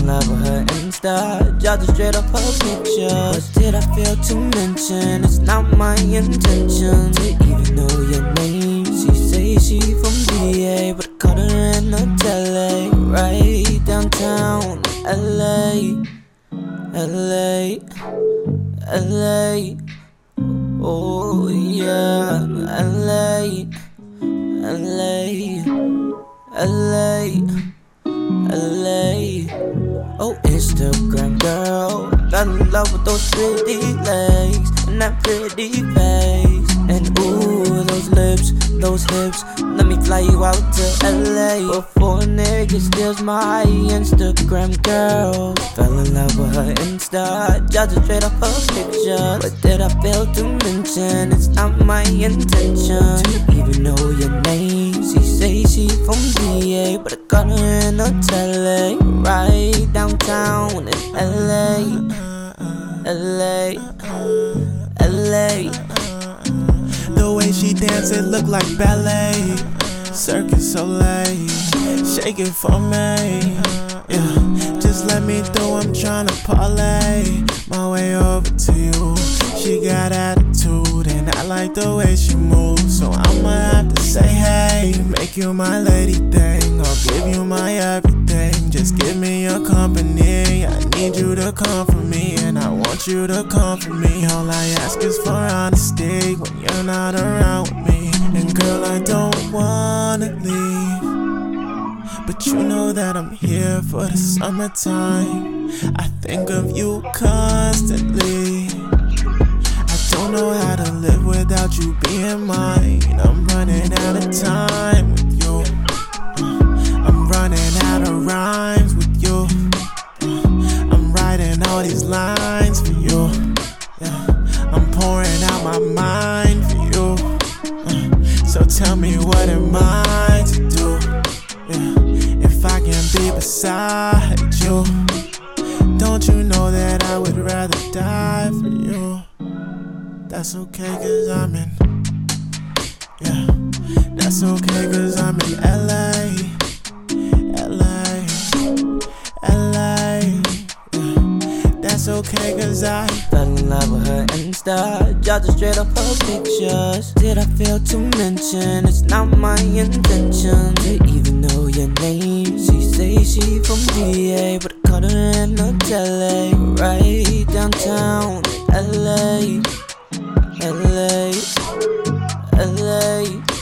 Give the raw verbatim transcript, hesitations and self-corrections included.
in love with her Insta, judging straight up her picture. But did I fail to mention it's not my intention to even know your name? She say she from D A, but I caught her in a tele, right downtown L A, L A, L A. Oh yeah, L A, L A, L A, L A. Oh, Instagram girl, fell in love with those pretty legs and that pretty face. And ooh, those lips, those hips, let me fly you out to L A before a nigga steals my Instagram girl. Fell in love with her Insta, judging straight off her picture. But did I fail to mention it's not my intention to even know your name? She say she from D A, but I got her in a tele, right downtown in L A, L A, L A. The way she dance, it look like ballet. Cirque Soleil, shake it for me. Yeah, just let me through, I'm tryna parlay my way over to you. She got attitude and I like the way she moves, so I'ma have to say hey, make you my lady thing. I'll give you my everything, just give me your company. I need you to come for me and I want you to come for me. All I ask is for honesty when you're not around with me. And girl, I don't wanna leave, but you know that I'm here for the summertime. I think of you constantly. I don't know how to live without you being mine. I'm running out of time with you. I'm running out of rhymes with you. I'm writing all these lines for you. Yeah. I'm pouring out my mind for you. So tell me what am I to do? Yeah. If I can be beside you, don't you know that I would rather die for you? That's okay cause I'm in, yeah. That's okay cause I'm in L A, L A, L A, yeah. That's okay cause I fell in love with her Insta, judging straight up her pictures. Did I fail to mention it's not my intention to even know your name? She say she from D A, but I caught her in a tele, right downtown L A, L A, L A.